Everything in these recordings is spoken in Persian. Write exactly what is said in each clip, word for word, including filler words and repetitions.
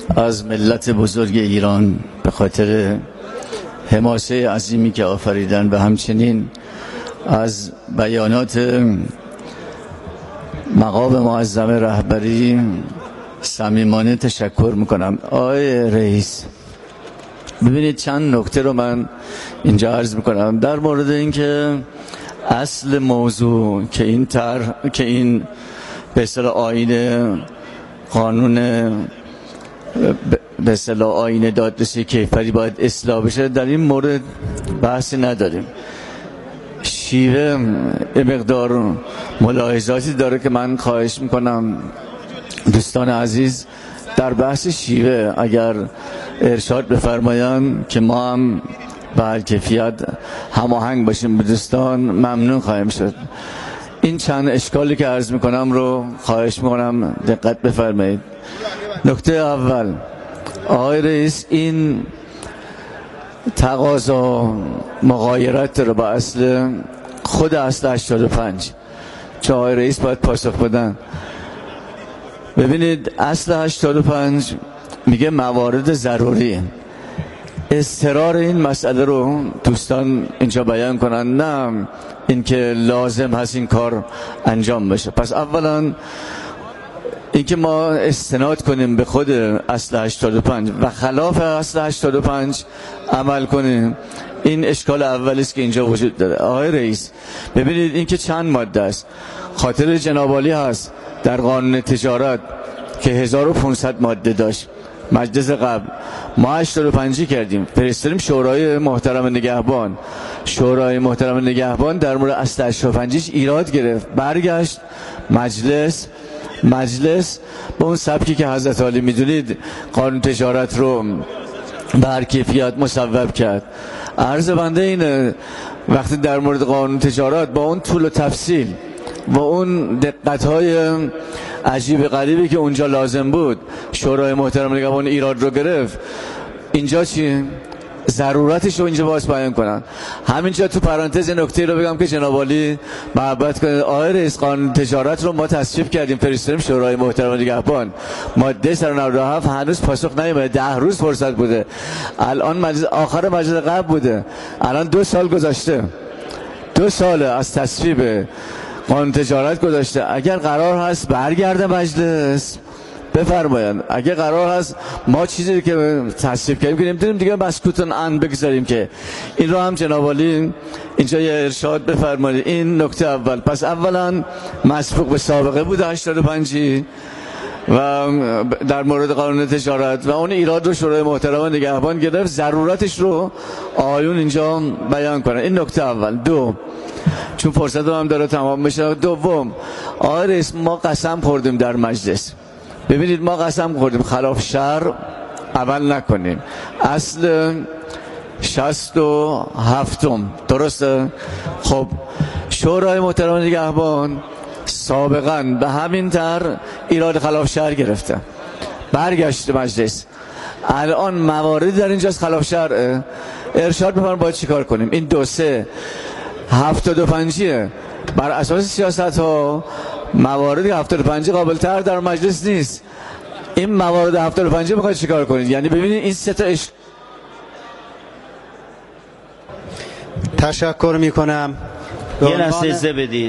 از ملت بزرگ ایران به خاطر حماسه عظیمی که آفریدن و همچنین از بیانات مقام معظم رهبری صمیمانه تشکر میکنم. آقای رئیس، ببینید چند نکته رو من اینجا عرض میکنم در مورد اینکه اصل موضوع که این طرح که این به اصطلاح آیین قانون به اصطلاح آیین دادرسی کیفری باید اصلاح بشه، در این مورد بحثی نداریم. شیوه مقدار ملاحظاتی داره که من خواهش میکنم دوستان عزیز در بحث شیوه اگر ارشاد بفرمایند که ما هم به کیفیت هماهنگ باشیم به دوستان ممنون خواهیم شد. این چند اشکالی که عرض میکنم رو خواهش میکنم دقت بفرمایید. نکته اول، آقای رئیس، این تقاضا مغایرت رو با اصل خود اصل هشتاد و پنج چه آقای رئیس باید پاسخ بدن. ببینید اصل هشتاد و پنج میگه موارد ضروری. اضطرار این مسئله رو دوستان اینجا بیان کنن، نه اینکه لازم هست این کار انجام بشه. پس اولا اینکه ما استناد کنیم به خود اصل هشتاد و پنج و خلاف اصل هشتاد و پنج عمل کنیم، این اشکال اولی است که اینجا وجود داره. آقای رئیس، ببینید این که چند ماده است. خاطر جناب عالی هست در قانون تجارت که هزار و پانصد ماده داشت، مجلس قبل ما هشتاد و پنج کردیم، فرستادیم شورای محترم نگهبان. شورای محترم نگهبان در مورد اصل هشتاد و پنج ایراد گرفت، برگشت مجلس مجلس به اون سبکی که حضرت عالی میدونید قانون تجارت رو بر کیفیت مصوب کرد. عرض بنده اینه وقتی در مورد قانون تجارت با اون طول و تفصیل و اون دقت‌های عجیب غریبی که اونجا لازم بود شورای محترم نگهبان ایراد رو گرفت، اینجا چی؟ ضرورتش رو اینجا باز بیان کنن. همینجا تو پرانتز نکته رو بگم که جناب عالی محبت کنید. آقای رئیس، قانون تجارت رو ما تصویب کردیم، فرستادیم شورای محترم نگهبان، ماده صد و نود و هفت هنوز پاسخ نیامده، ده روز فرصت بوده، الان مجلس آخر مجلس قبل بوده، الان دو سال گذشته، دو سال از تصویب قانون تجارت گذاشته. اگر قرار هست برگرده مجلس بفرمایند، اگه قرار هست ما چیزی که تصویب کردیم که نمیتونیم دیگه مسکوتن ان بگذاریم که این رو هم جناب عالی اینجا یه ارشاد بفرمایید. این نکته اول. پس اولا مسبوق به سابقه بوده هشتاد و پنج و در مورد قانون تجارت و اون ایراد رو شورای محترم نگهبان گرفت، ضرورتش رو آیون اینجا بیان کنن. این نکته اول. دو، چون فرصت هم داره تمام بشه. دوم، آقای رئیس، ما قسم خوردیم در مجلس، ببینید ما قسم خوردیم خلاف شرع عمل نکنیم. اصل شصت و هفتم درسته؟ خب شورای محترم نگهبان سابقا به همین تر ایراد خلاف شرع گرفته، برگشت مجلس، الان مواردی در اینجاست خلاف شرع، ارشاد بفرمایید باید چیکار کنیم. این دو سه هفتاد و پنجیه، بر اساس سیاست ها موارد هفتاد و پنج قابل تر در مجلس نیست. این موارد هفتاد و پنج میخواید چیکار کنید؟ یعنی ببینید این سه تا اش... تشکر میکنم. یه لحظه اجازه بدید.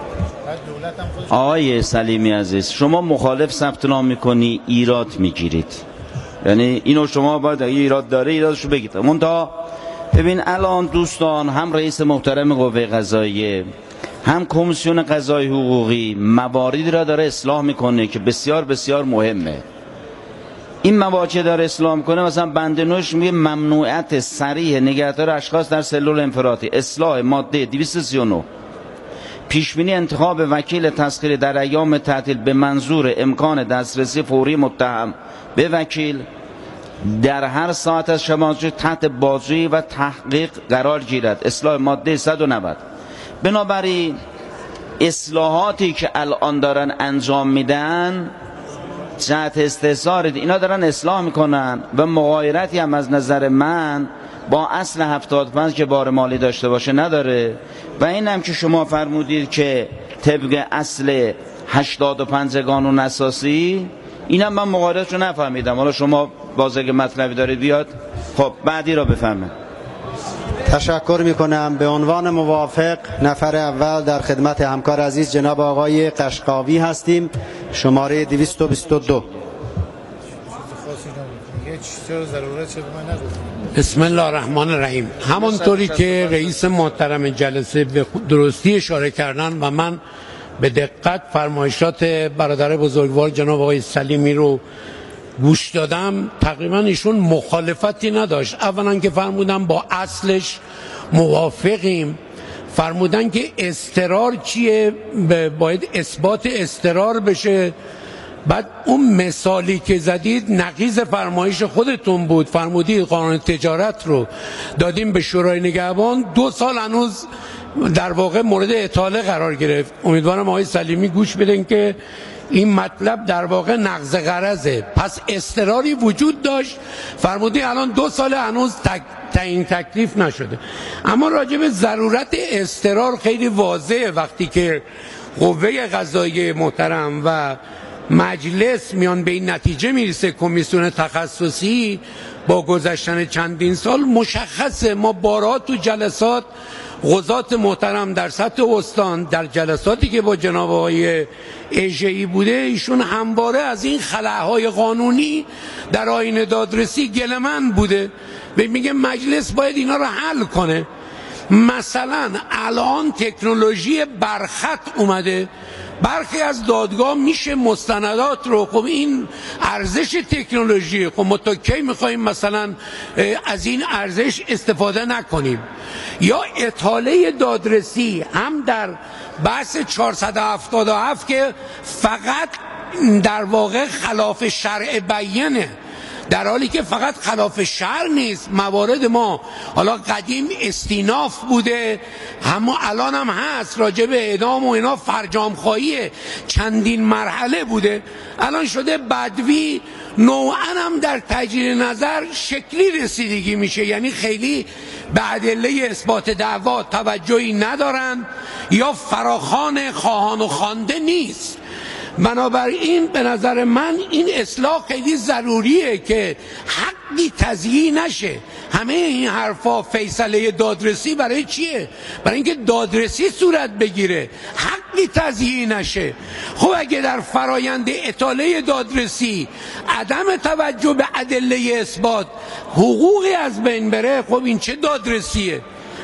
آقای سلیمی عزیز، شما مخالف ثبت نام میکنی، ایراد میگیرید، یعنی اینو شما باید اگه ایراد داره ایرادشو بگید. منتها ببین الان دوستان، هم رئیس محترم قوه قضاییه هم کمیسیون قضایی حقوقی مواردی را داره اصلاح میکنه که بسیار بسیار مهمه. این موارد که داره اصلاح میکنه، مثلا بند نوش میگه ممنوعیت صریح نگهداری اشخاص در سلول انفرادی، اصلاح ماده دویست و سی و نه، پیشبینی انتخاب وکیل تسخیری در ایام تعطیل به منظور امکان دسترسی فوری متهم به وکیل در هر ساعت از شب تحت بازجویی و تحقیق قرار گیرد، اصلاح ماده صد و نود. بنابراین اصلاحاتی که الان دارن انجام میدن جهت استحضار اینا دارن اصلاح میکنن و مغایرتی هم از نظر من با اصل هفتاد و پنج که بار مالی داشته باشه نداره. و این هم که شما فرمودید که طبق اصل هشتاد و پنج قانون اساسی اینم من مقاله‌شو نفهمیدم، حالا شما باز اگه مطلبی دارید بیاد. خب بعدی را بفهمید. تشکر میکنم. به عنوان موافق نفر اول در خدمت همکار عزیز جناب آقای قشقاوی هستیم، شماره دویست و بیست و دو. بسم الله الرحمن الرحیم. همانطوری که رئیس محترم جلسه به درستی اشاره کردن و من به دقت فرمایشات برادر بزرگوار جناب آقای سلیمی رو گوش دادم، تقریبا ایشون مخالفتی نداشت. اولا که فرمودن با اصلش موافقیم، فرمودن که اضطرار چیه، باید اثبات اضطرار بشه. بعد اون مثالی که زدید نقیض فرمایش خودتون بود، فرمودید قانون تجارت رو دادیم به شورای نگهبان، دو سال هنوز در واقع مورد اطاله قرار گرفت. امیدوارم آقای سلیمی گوش بدن که این مطلب در واقع نقض غرضه. پس اضطراری وجود داشت، فرمودید الان دو سال هنوز تک تعیین تکلیف نشده. اما راجع به ضرورت اضطرار خیلی واضحه. وقتی که قوه قضاییه محترم و مجلس میان به این نتیجه میرسه، کمیسیون تخصصی با گذشتن چندین سال مشخصه. ما بارها تو جلسات قضات محترم در سطح استان، در جلساتی که با جناب آقای اژه‌ای بوده، ایشون همواره از این خلاهای قانونی در آیین دادرسی گله‌مند بوده و میگه مجلس باید اینا رو حل کنه. مثلا الان تکنولوژی برخط اومده، برخی از دادگاه میشه مستندات رو، خب این ارزش تکنولوژی، خب ما تا کی میخوایم مثلا از این ارزش استفاده نکنیم؟ یا اطاله دادرسی هم در بحث چهارصد و هفتاد و هفت که فقط در واقع خلاف شرع بیانه، در حالی که فقط خلاف شرع نیست. موارد ما حالا قدیم استیناف بوده، اما الان هم هست، راجع به اعدام و اینا فرجام خواهی چندین مرحله بوده، الان شده بدوی. نوعا هم در تجدید نظر شکلی رسیدگی میشه، یعنی خیلی به ادله اثبات دعوا توجهی ندارن یا فراخوان خواهان و خوانده نیست. بنابراین به نظر من این اصلاح خیلی ضروریه که حقی تضییع نشه. همه این حرفا فیصله دادرسی برای چیه؟ برای اینکه دادرسی صورت بگیره، حقی تضییع نشه. خب اگه در فرایند اطاله دادرسی عدم توجه به ادله اثبات حقوقی از بین بره، خب این چه دادرسیه؟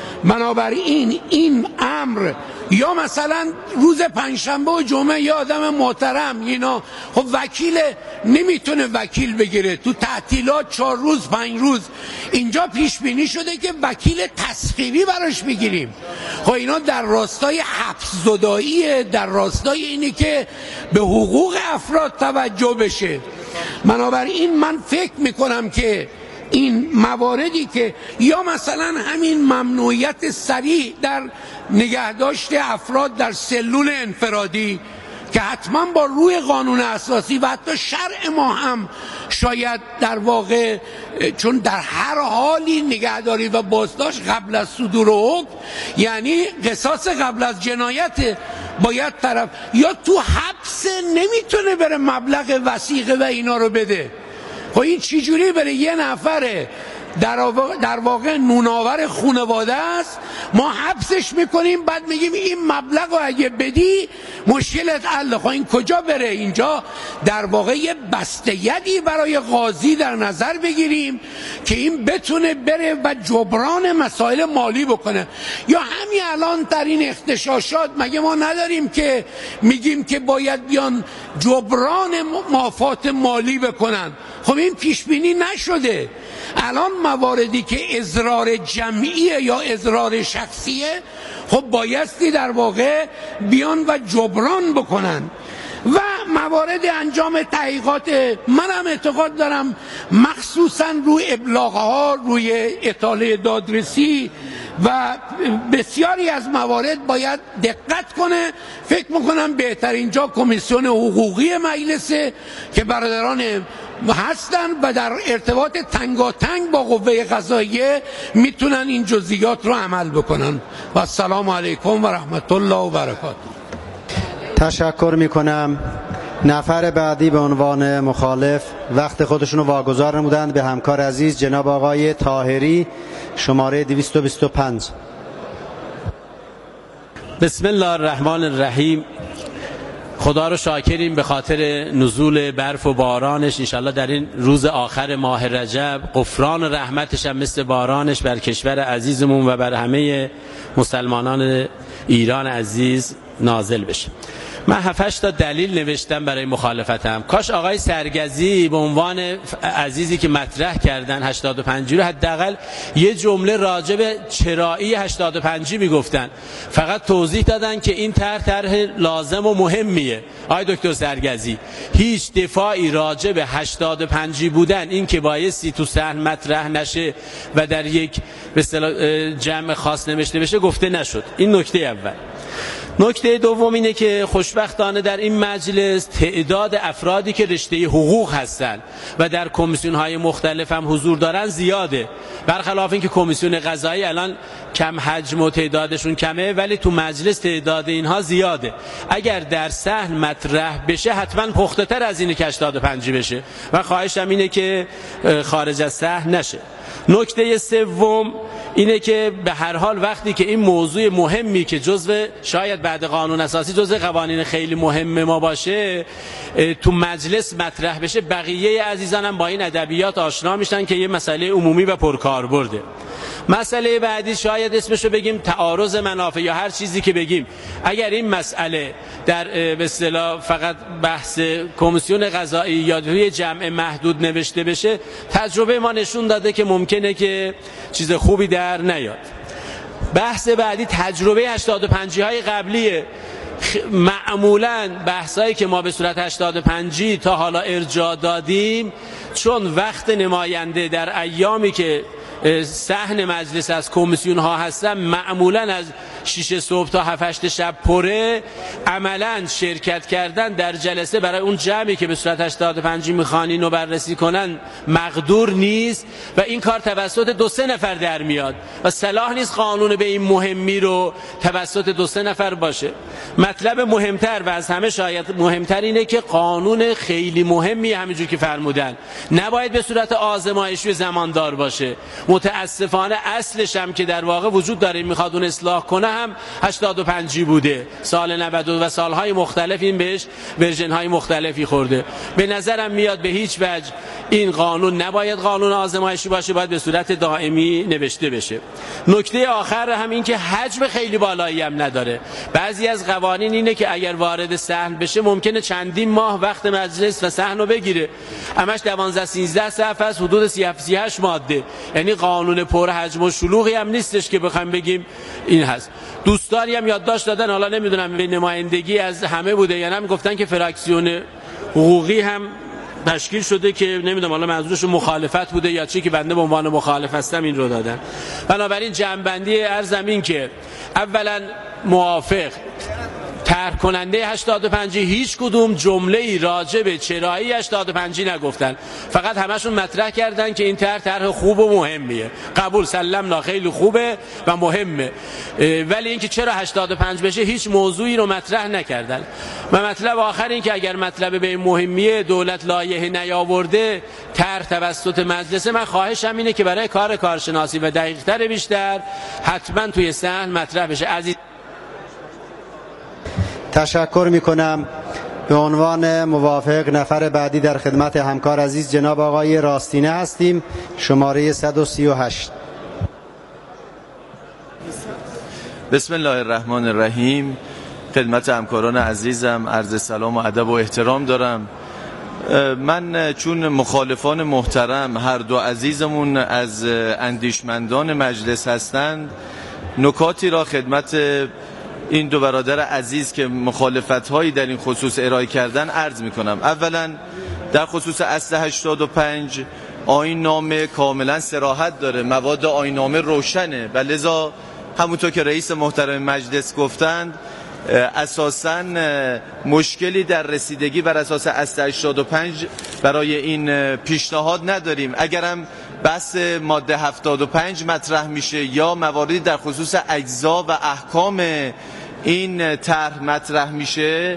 بنابراین این امر، یا مثلا روز پنجشنبه و جمعه یا آدم محترم اینا، خب وکیل نمیتونه وکیل بگیره تو تعطیلات چهار روز پنج روز. اینجا پیش بینی شده که وکیل تسخیری براش بگیریم. خب اینا در راستای حبس زداییه، در راستای اینه که به حقوق افراد توجه بشه. بنابراین من فکر میکنم که این مواردی که یا مثلا همین ممنوعیت صریح در نگهداشت افراد در سلول انفرادی که حتما با روی قانون اساسی و حتی شرع ما هم شاید در واقع، چون در هر حالی نگهداری و بازداشت قبل از صدور حکم یعنی قصاص قبل از جنایت، باید طرف یا تو حبس نمیتونه بره مبلغ وثیقه و اینا رو بده. خب این چی جوری بره؟ یه نفره در واقع, در واقع نوناور خانواده است، ما حبسش میکنیم، بعد میگیم این مبلغ رو اگه بدی مشکلت حل. خب این کجا بره؟ اینجا در واقع یه بسته‌یدی برای قاضی در نظر بگیریم که این بتونه بره و جبران مسائل مالی بکنه. یا همین الان در این اختشاشات مگه ما نداریم که میگیم که باید بیان جبران مافات مالی بکنن؟ خب این پیش بینی نشده. الان مواردی که اضرار جمعیه یا اضرار شخصیه، خب بایستی در واقع بیان و جبران بکنن. و موارد انجام تحقیقات، منم اعتقاد دارم مخصوصا روی ابلاغها، روی اطاله دادرسی و بسیاری از موارد باید دقت کنه. فکر میکنم بهترین جا کمیسیون حقوقی مجلسه که برادران هستن و در ارتباط تنگاتنگ با قوه قضاییه میتونن این جزئیات رو عمل بکنن. و السلام علیکم و رحمت الله و برکاته. تشکر میکنم. نفر بعدی به عنوان مخالف وقت خودشون رو واگذار نمودند به همکار عزیز جناب آقای طاهری، شماره دویست و بیست و پنج. بسم الله الرحمن الرحیم. خدا رو شاکریم به خاطر نزول برف و بارانش. انشالله در این روز آخر ماه رجب غفران رحمتش هم مثل بارانش بر کشور عزیزمون و بر همه مسلمانان ایران عزیز نازل بشه. من هفتش تا دلیل نوشتم برای مخالفتم. کاش آقای سرگزی به عنوان عزیزی که مطرح کردن هشتاد و پنج رو حداقل یه جمله راجع به چرایی هشتاد و پنج میگفتن. فقط توضیح دادن که این طرح طرح لازم و مهمیه. آقای دکتر سرگزی هیچ دفاعی راجع به هشتاد و پنج بودن، این که بایستی تو صحن مطرح نشه و در یک به اصطلاح جمع خاص نوشته بشه گفته نشد. این نکته اول. نکته دوم اینه که خوشبختانه در این مجلس تعداد افرادی که رشته حقوق هستند و در کمیسیون‌های مختلف هم حضور دارن زیاده، برخلاف اینکه کمیسیون قضایی الان کم حجم و تعدادشون کمه، ولی تو مجلس تعداد اینها زیاده. اگر در صحن مطرح بشه حتما پخته‌تر از اینه که هشتاد و پنج بشه و خواهشم اینه که خارج از صحن نشه. نکته سوم اینه که به هر حال وقتی که این موضوع مهمی که جزو شاید بعد قانون اساسی جزو قوانین خیلی مهم ما باشه تو مجلس مطرح بشه، بقیه عزیزانم با این ادبیات آشنا میشن که یه مسئله عمومی و پرکاربرده. مسئله بعدی شاید اسمشو بگیم تعارض منافع یا هر چیزی که بگیم. اگر این مسئله در به اصطلاح فقط بحث کمیسیون قضایی یا توی جمع محدود نوشته بشه، تجربه ما نشون داده که ممکنه که چیز خوبی در نیاد. بحث بعدی تجربه هشتاد و پنج های قبلیه. معمولاً بحثایی که ما به صورت هشتاد و پنج تا حالا ارجاع دادیم، چون وقت نماینده در ایامی که صحن مجلس از کمیسیون ها هستن معمولاً از شش صبح تا هفت هشت شب پره، عملاً شرکت کردن در جلسه برای اون جمعی که به صورت هشتاد و پنج میخوانین و بررسی کنن مقدور نیست و این کار توسط دو سه نفر در میاد و صلاح نیست قانون به این مهمی رو توسط دو سه نفر باشه. مطلب مهمتر و از همه شاید مهمتر اینه که قانون خیلی مهمی همینجور که فرمودن نباید به صورت آزمایشی زماندار باشه. متاسفانه اصلش هم که در واقع وجود داره میخواد اون اصلاح کنه هم هشتاد و پنج بوده. سال نود و سالهای مختلف این بهش ورژن های مختلفی خورده. به نظرم میاد به هیچ وجه این قانون نباید قانون آزمایشی باشه، باید به صورت دائمی نوشته بشه. نکته آخر هم این که حجم خیلی بالایی هم نداره. بعضی از قوانین اینه که اگر وارد صحن بشه ممکنه چندین ماه وقت مجلس و صحن رو بگیره. همش دوازده سیزده صفحه است، حدود سی هشت ماده. یعنی قانون پر حجم و شلوغی هم نیستش که بخوایم بگیم این هست. دوستانی هم یادداشت دادن، حالا نمیدونم به نمایندگی از همه بوده یا نه، گفتن که فراکسیون حقوقی هم تشکیل شده که نمیدونم حالا منظورش مخالفت بوده یا چی، که بنده به عنوان مخالف هستم این رو دادن. بنابراین جنبندی ارزم این که اولا موافق طرح کننده هشتاد و پنج هیچ کدوم جمله ای راجع به چرایی هشتاد و پنج نگفتن، فقط همشون مطرح کردن که این طرح طرح خوب و مهمیه. قبول سلمنا، خیلی خوبه و مهمه، ولی اینکه چرا هشتاد و پنج بشه هیچ موضوعی رو مطرح نکردن. و مطلب آخر این که اگر مطلب به مهمیه دولت لایحه نیاورده طرح توسط مجلس، من خواهشم اینه که برای کار کارشناسی و دقیق‌تر بیشتر حتما توی صحن مطرح بشه. عزیز تشکر میکنم. به عنوان موافق نفر بعدی در خدمت همکار عزیز جناب آقای راستینه هستیم، شماره صد و سی و هشت. بسم الله الرحمن الرحیم. خدمت همکاران عزیزم عرض سلام و ادب و احترام دارم. من چون مخالفان محترم هر دو عزیزمون از اندیشمندان مجلس هستند، نکاتی را خدمت این دو برادر عزیز که مخالفت‌هایی در این خصوص ارائه کردن عرض می‌کنم. اولا در خصوص اصل هشتاد و پنج آیین نامه کاملا صراحت داره، مواد آیین نامه روشنه و لذا همونطور که رئیس محترم مجلس گفتند اساساً مشکلی در رسیدگی بر اساس اصل هشتاد و پنج برای این پیشنهاد نداریم. اگرم بحث ماده هفتاد و پنج مطرح میشه یا مواردی در خصوص اجزا و احکام این طرح مطرح میشه،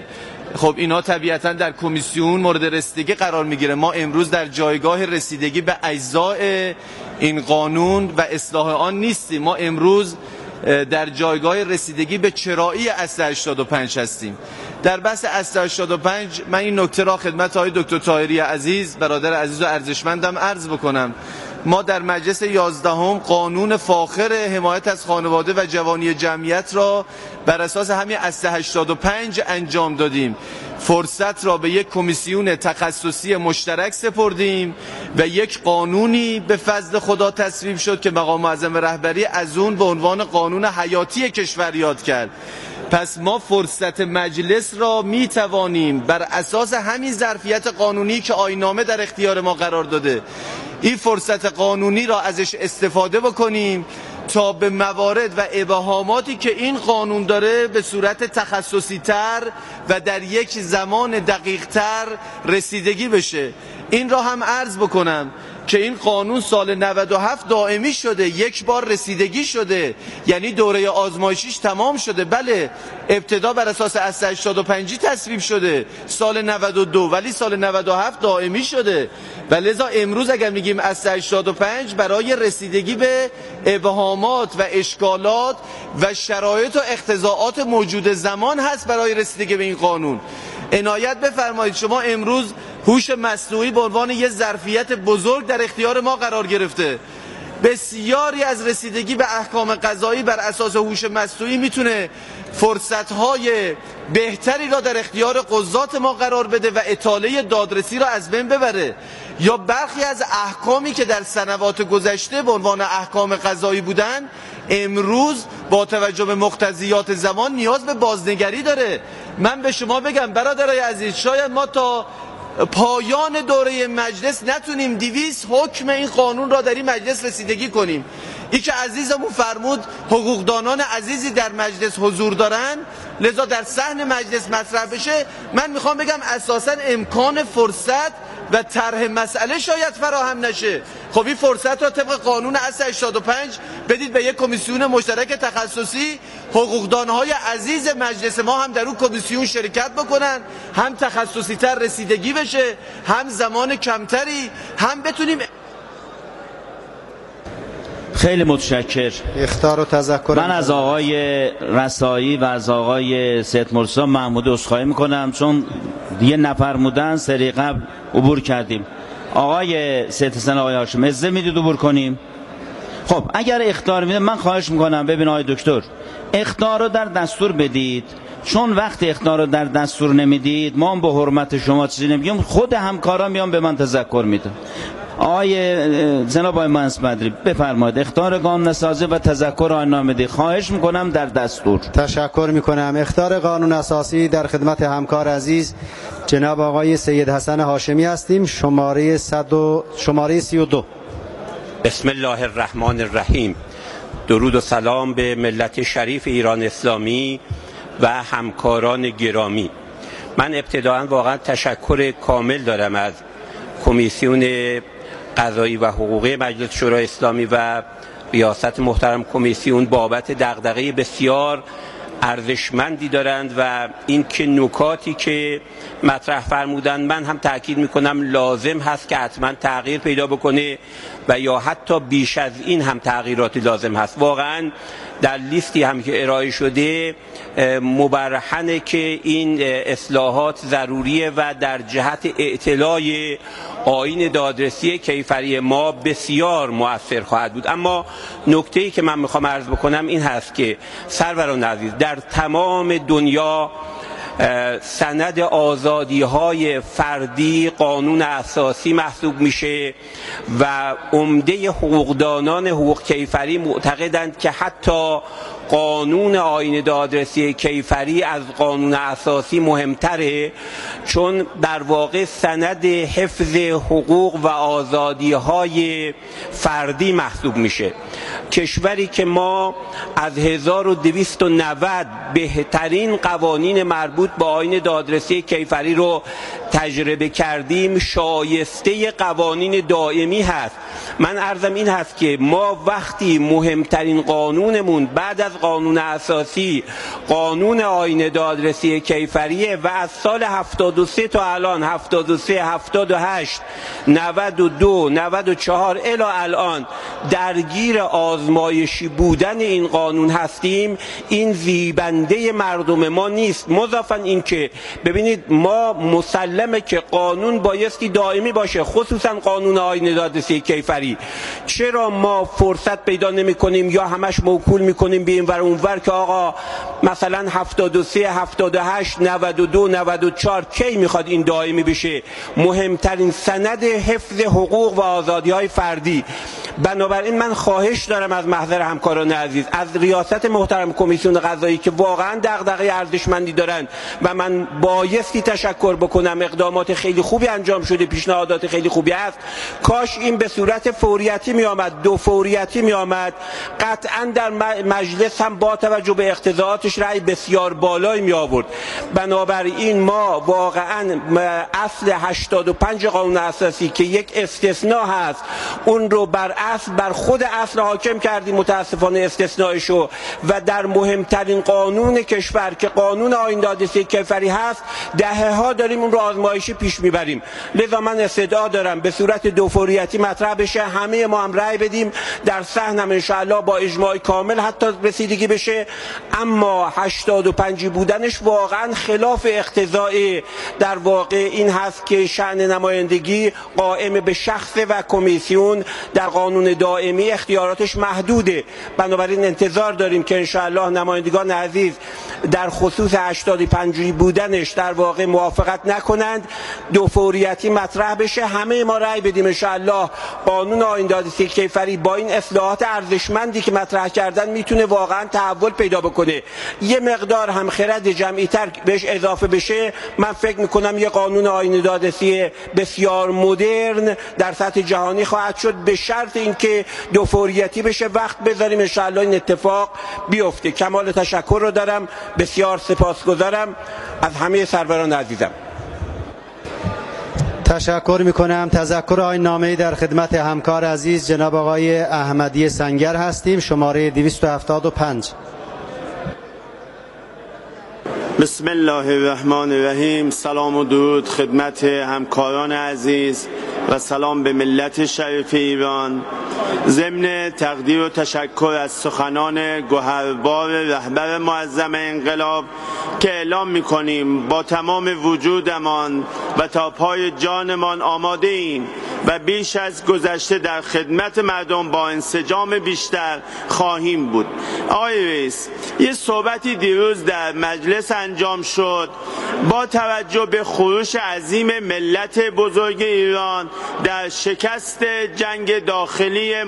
خب اینا طبیعتا در کمیسیون مورد رسیدگی قرار میگیره. ما امروز در جایگاه رسیدگی به اجزاء این قانون و اصلاح آن نیستیم. ما امروز در جایگاه رسیدگی به چرایی اصل هشتاد و پنج هستیم. در بحث اصل هشتاد و پنج من این نکته را خدمت آقای دکتر طاهری عزیز، برادر عزیز و ارزشمندم عرض بکنم. ما در مجلس یازدهم قانون فاخر حمایت از خانواده و جوانی جمعیت را بر اساس همین اصل هشتاد و پنج انجام دادیم. فرصت را به یک کمیسیون تخصصی مشترک سپردیم و یک قانونی به فضل خدا تصویب شد که مقام معظم رهبری از اون به عنوان قانون حیاتی کشور یاد کرد. پس ما فرصت مجلس را می توانیم بر اساس همین ظرفیت قانونی که آیین‌نامه در اختیار ما قرار داده، این فرصت قانونی را ازش استفاده بکنیم تا به موارد و ابهاماتی که این قانون داره به صورت تخصصی تر و در یک زمان دقیق تر رسیدگی بشه. این را هم عرض بکنم که این قانون سال نود و هفت دائمی شده، یک بار رسیدگی شده، یعنی دوره آزمایشیش تمام شده. بله ابتدا بر اساس اصل هشتاد و پنج تصویب شده سال نود و دو، ولی سال نود و هفت دائمی شده و لذا امروز اگر میگیم اصل هشتاد و پنج برای رسیدگی به ابهامات و اشکالات و شرایط و اقتضاعات موجود زمان هست برای رسیدگی به این قانون. عنایت بفرمایید، شما امروز هوش مصنوعی به عنوان یک ظرفیت بزرگ در اختیار ما قرار گرفته. بسیاری از رسیدگی به احکام قضایی بر اساس هوش مصنوعی میتونه فرصت‌های بهتری را در اختیار قضات ما قرار بده و اطاله دادرسی را از بین ببره. یا برخی از احکامی که در سنوات گذشته به عنوان احکام قضایی بودن امروز با توجه به مقتضیات زمان نیاز به بازنگری داره. من به شما بگم برادرای عزیز، شاید ما تا پایان دوره مجلس نتونیم دویست حکم این قانون را در این مجلس رسیدگی کنیم. این که عزیزمون فرمود حقوقدانان عزیزی در مجلس حضور دارن، لذا در صحن مجلس مطرح بشه. من میخوام بگم اساساً امکان فرصت و طرح مسئله شاید فراهم نشه. خب این فرصت را طبق قانون اصل هشتاد و پنج بدید به یک کمیسیون مشترک تخصصی، حقوقدانهای عزیز مجلس ما هم در اون کمیسیون شرکت بکنن، هم تخصصی تر رسیدگی بشه، هم زمان کمتری، هم بتونیم. خیلی متشکر. اخطار و تذکر من از آقای رسایی و از آقای سید مرتضی محمود عذرخواهی میکنم چون یه نفرمودن سری قبل عبور کردیم. آقای سید حسن، آقای هاشم اجازه میدید عبور کنیم؟ خب اگر اخطار میده من خواهش میکنم، ببین آقای دکتر، اخطار رو در دستور بدید، چون وقتی اخطار رو در دستور نمیدید ما هم به حرمت شما چیزی نمیگیم، خود همکاران میان به من تذکر میدن. آقای جناب آقای مهندس بدری بفرمایید، اخطار قانون‌سازی و تذکر آن نامه خواهش میکنم در دستور. تشکر میکنم. اخطار قانون اساسی در خدمت همکار عزیز جناب آقای سید حسن هاشمی هستیم، شماره صد و شماره سی و دو. بسم الله الرحمن الرحیم. درود و سلام به ملت شریف ایران اسلامی و همکاران گرامی. من ابتداً واقعا تشکر کامل دارم از کمیسیون قضایی و حقوقی مجلس شورای اسلامی و ریاست محترم کمیسیون بابت دغدغه بسیار ارزشمندی دارند و این که نکاتی که مطرح فرمودند من هم تأکید میکنم لازم هست که حتما تغییر پیدا بکنه و یا حتی بیش از این هم تغییراتی لازم هست. واقعا در لیستی هم که ارائه شده مبرهنه که این اصلاحات ضروریه و در جهت اعتلاع آیین دادرسی کیفری ما بسیار مؤثر خواهد بود. اما نکته‌ای که من میخوام عرض بکنم این هست که سروران عزیز، در تمام دنیا سند آزادی های فردی قانون اساسی محسوب میشه و عمده حقوقدانان حقوق کیفری معتقدند که حتی قانون آیین دادرسی کیفری از قانون اساسی مهمتره، چون در واقع سند حفظ حقوق و آزادی های فردی محسوب میشه. کشوری که ما از هزار و دویست و نود بهترین قوانین مربوط به آیین دادرسی کیفری رو تجربه کردیم، شایسته قوانین دائمی هست من عرضم این هست که ما وقتی مهمترین قانونمون بعد از قانون اساسی قانون آیین دادرسی کیفریه و از سال هفتاد و سه تا الان هفتاد و سه، هفتاد و هشت، نود و دو، نود و چهار الی الان درگیر آزمایشی بودن این قانون هستیم، این زیبنده مردم ما نیست. مضافاً این که ببینید ما مسلمه که قانون بایستی دائمی باشه، خصوصا قانون آیین دادرسی کیفری. چرا ما فرصت پیدا نمی کنیم یا همش موکول می کنیم به این ور اون ور که آقا مثلا هفتاد و سه، هفتاد و هشت، نود و دو، نود و چهار کی میخواد این دائمی بشه؟ مهمترین سند حفظ حقوق و آزادی های فردی. بنابراین من خواهش دارم از محضر همکاران عزیز، از ریاست محترم کمیسیون قضایی که واقعا دغدغه ارزشمندی دارن و من بایستی تشکر بکنم، اقدامات خیلی خوبی انجام شده، پیشنهادات خیلی خوبی است. کاش این به صورت فوریتی می آمد، دو فوریتی می آمد، قطعا در مجلس هم با توجه به اقتضاعاتش رأی بسیار بالایی می آورد. بنابراین ما واقعا اصل هشتاد و پنج قانون اساسی که یک استثناء هست اون رو بر اصل بر خود اصل حاکم کردیم، متاسفانه استثنائشو، و در مهمترین قانون کشور که قانون آیین دادرسی کیفری هست دهه ها داریم اون رو آزمایشی پیش میبریم. لذا من استدعا دارم به صورت دو فوریتی مطرح بشه، همه ما هم رأی بدیم، در صحن هم انشاءالله با اجماع کامل حتی رسیدگی بشه. اما هشتاد و پنج بودنش واقعا خلاف اقتضای در واقع این هست که شأن نمایندگی قائم به شخص و کمیسیون در قانون دائمی اختیاراتش محدوده. بنابراین انتظار داریم که انشاءالله نمایندگان عزیز در خصوص هشتاد و پنج بودنش در واقع موافقت نکنند، دو فوریتی مطرح بشه، همه ما رأی بدیم انشاءالله قانون آیین دادرسی کیفری با این اصلاحات ارزشمندی که مطرح کردن میتونه واقعا تحول پیدا بکنه. یه مقدار هم خرد جمعی تر بهش اضافه بشه، من فکر میکنم یه قانون آیین دادرسی بسیار مدرن در سطح جهانی خواهد شد، به شرط اینکه دو فوریتی بشه. وقت بذاریم انشاءالله این اتفاق بیفته. کمال تشکر رو دارم، بسیار سپاسگزارم از همه سروران عزیزم. تشکر میکنم. تذکر آیین نامه‌ای در خدمت همکار عزیز جناب آقای احمدی سنگر هستیم، شماره دویست و هفتاد و پنج. بسم الله الرحمن الرحیم. سلام و درود خدمت همکاران عزیز و سلام به ملت شریف ایران. ضمن تقدیر و تشکر از سخنان گوهربار رهبر معظم انقلاب که اعلام می‌کنیم با تمام وجودمان و تا پای جانمان آماده ایم و بیش از گذشته در خدمت مردم با انسجام بیشتر خواهیم بود. آقای رئیس، یه صحبتی دیروز در مجلس انجام شد با توجه به خروش عظیم ملت بزرگ ایران در شکست جنگ داخلی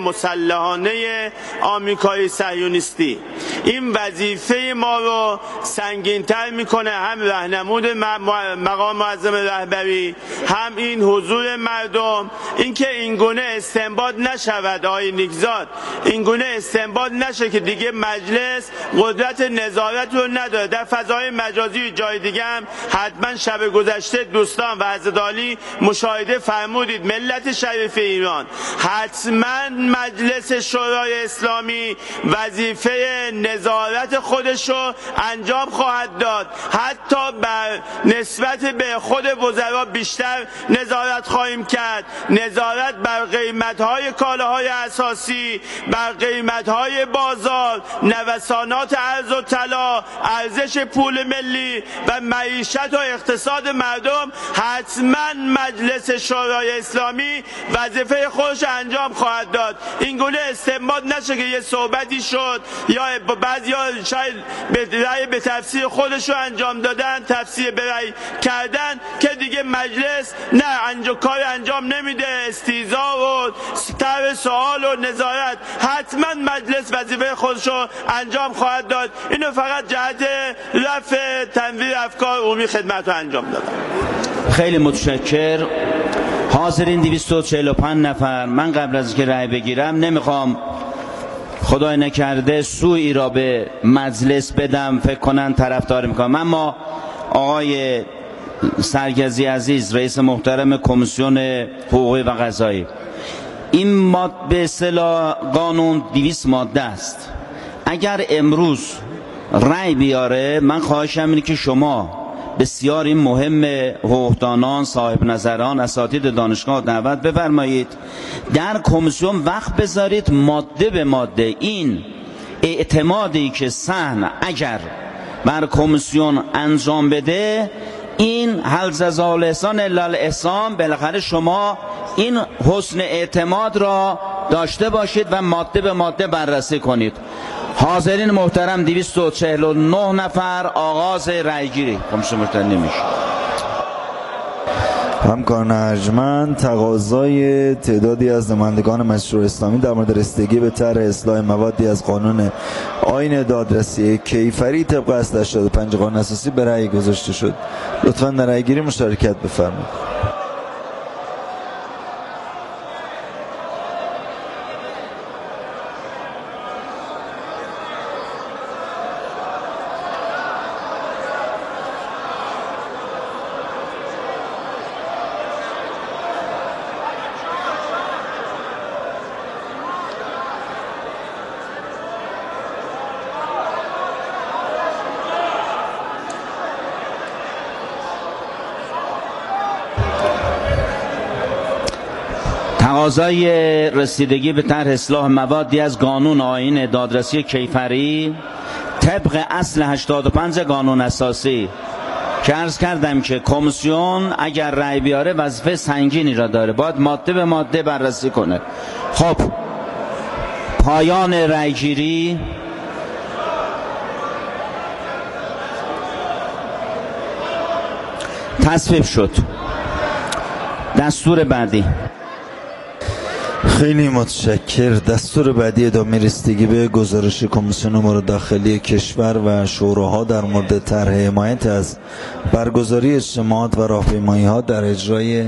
مسلحانه آمریکای صهیونیستی. این وظیفه ما رو سنگین‌تر میکنه، هم راهنمود مقام معظم رهبری، هم این حضور مردم، اینکه این گونه استنباط نشود. آقای نیکزاد، این گونه استنباط نشه که دیگه مجلس قدرت نظارت رو نداره. در فضای مجازی جای دیگه هم حتما شب گذشته دوستان و حضرت عالی مشاهده فرمودید ملت شریف ایران، حتما مجلس شورای اسلامی وظیفه نظارت خودش رو انجام خواهد داد. حتی بر نسبت به خود وزرا بیشتر نظارت خواهیم کرد، نظارت بر قیمت‌های کالاهای اساسی، بر قیمت‌های بازار، نوسانات ارز و طلا، ارزش پول ملی و معیشت و اقتصاد مردم. حتما مجلس شورای اسلامی وظیفه خودش انجام خواهد داد. این گونه استنباط نشه که یه صحبتی شد یا بعضیا شاید به رأی به تفسیر خودش رو انجام دادن، تفسیر به رأی کردن که دیگه مجلس نه انجام کار انجام نمیده، استیضاح و طرح سوال و نظارت. حتما مجلس وظیفه خودش رو انجام خواهد داد. اینو فقط جهت رفع تنویر افکار عمومی خدمت رو انجام دادم. خیلی متشکر. حاضرین دویست و چهل و پنج نفر. من قبل از اینکه رأی بگیرم نمیخوام خدای نکرده سوئی را به مجلس بدم، فکر کنن طرفدار میکنم. اما آقای سرگزی عزیز، رئیس محترم کمیسیون حقوقی و قضایی، این ماده به اصطلاح قانون دویست ماده است. اگر امروز رأی بیاره، من خواهشم اینه که شما بسیار این مهم حقوقدانان، صاحب نظران، اساتید دانشگاه دعوت بفرمایید در کمیسیون وقت بذارید ماده به ماده این اعتمادی که سهن اگر بر کمیسیون انجام بده، این هل جزاء الاحسان الا الاحسان، بالاخره شما این حسن اعتماد را داشته باشید و ماده به ماده بررسی کنید. حاضرین محترم، دویست و چهل و نه نفر، آغاز رأیگیری. کمیسیون مشترک نمیشه. همکاران ارجمند، تقاضای تعدادی از نمایندگان مشروع اسلامی در مورد رسیدگی به طرح اصلاح موادی از قانون آیین دادرسی کیفری طبق اصل هشتاد و پنج قانون اساسی به رأی گذاشته شد. لطفاً در رأیگیری مشارکت بفرمایید. تقاضای رسیدگی به طرح اصلاح موادی از قانون آیین دادرسی کیفری طبق اصل هشتاد و پنج قانون اساسی که عرض کردم که کمیسیون اگر رأی بیاره وظیفه سنگینی را داره، باید ماده به ماده بررسی کنه. خب پایان رأیگیری. تصویب شد. دستور بعدی. خیلی متشکر. دستور بعدی ادامه رسیدگی به گزارش کمیسیون امور داخلی کشور و شوراها در مورد طرح حمایت از برگزاری اجتماعات و راهپیمایی‌ها در اجرای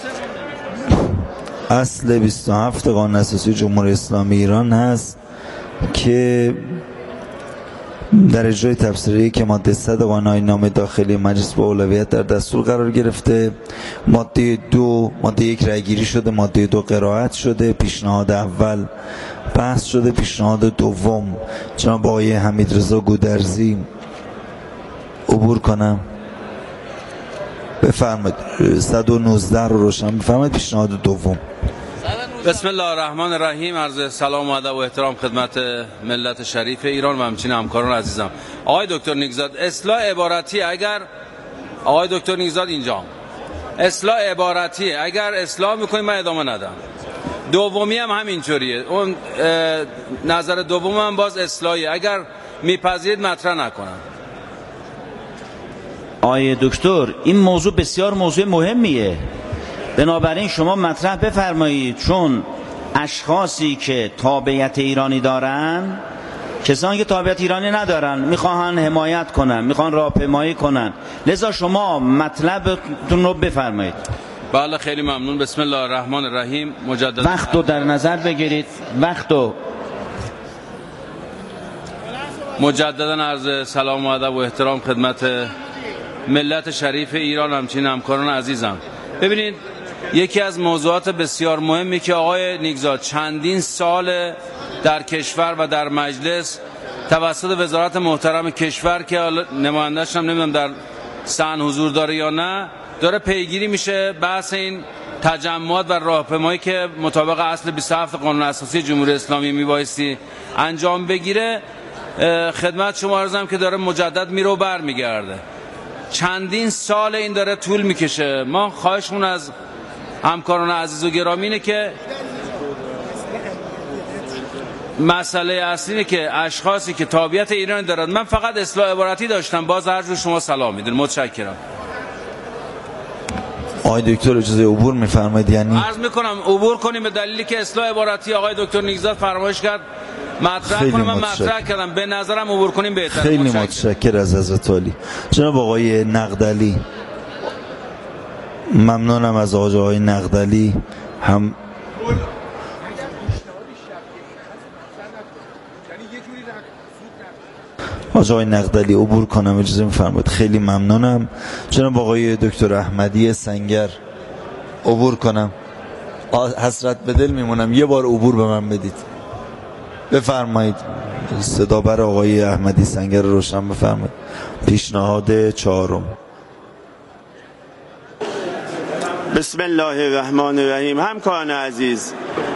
اصل بیست و هفت قانون اساسی جمهوری اسلامی ایران هست که در اجرای تفسیری که ماده صد قانون آیین نامه داخلی مجلس با اولویت در دستور قرار گرفته. ماده دو، ماده یک رأیگیری شده، ماده دو قرائت شده، پیشنهاد اول بحث شده، پیشنهاد دوم جناب آقای حمیدرضا گودرزی عبور کنم. بفرمایید. صد و نوزده رو روشن بفرمایید. پیشنهاد دوم. بسم الله الرحمن الرحیم. عرض سلام و ادب و احترام خدمت ملت شریف ایران و همچنین همکاران عزیزم. آقای دکتر نیکزاد، اصلاح عبارتی اگر آقای دکتر نیکزاد اینجا اصلاح عبارتی اگر اصلاح میکنیم من ادامه ندم. دومی هم همینطوریه. اون نظر دوم هم باز اصلاحی، اگر میپذیرید مطرح نکنم. آقای دکتر، این موضوع بسیار موضوع مهمیه، بنابراین شما مطرح بفرمایید، چون اشخاصی که تابعیت ایرانی دارن، کسانی که تابعیت ایرانی ندارن میخواهن حمایت کنن، میخوان راهپیمایی کنن، لذا شما مطلبتون رو بفرمایید. بله خیلی ممنون. بسم الله الرحمن الرحیم. مجددا وقت رو در نظر بگیرید. وقت رو مجددا عرض سلام و ادب و احترام خدمت ملت شریف ایران و همچنین همکاران عزیزم. ببینید، یکی از موضوعات بسیار مهمی که آقای نیکزاد چندین سال در کشور و در مجلس توسط وزارت محترم کشور که نماینده‌اش هم نمیدونم در صحن حضور داره یا نه، داره پیگیری میشه بحث این تجمعات و راهپیمایی که مطابق اصل بیست و هفت قانون اساسی جمهوری اسلامی میبایستی انجام بگیره. خدمت شما عرضم که داره مجدد میره و برمیگرده. چندین سال این داره طول میکشه. ما خواهشمون از همکاران عزیز و گرامی اینه که مسئله اصلی اینه که اشخاصی که تابعیت ایرانی دارن، من فقط اصلاح عبارتی داشتم، باز هر جور شما سلام میدونید. متشکرم. آقای دکتر اجازه عبور میفرمایید؟ یعنی عرض میکنم عبور کنیم به دلیلی که اصلاح عبارتی آقای دکتر نیکزاد فرمایش کرد مطرح کنم، من مطرح کردم، به نظرم عبور کنیم بهتره. خیلی متشکر از حضرت عالی. جناب آقای نقدلی، ممنونم از آقای نقدلی. هم آقای نقدلی عبور کنم، اجازه میفرمایید؟ خیلی ممنونم. جناب آقای دکتر احمدی سنگر عبور کنم. حسرت به دل میمونم یه بار عبور به من بدید. بفرمایید. صدا بر آقای احمدی سنگر روشن بفرمایید. پیشنهاد چهارم. بسم الله الرحمن الرحیم. همکاران عزیز،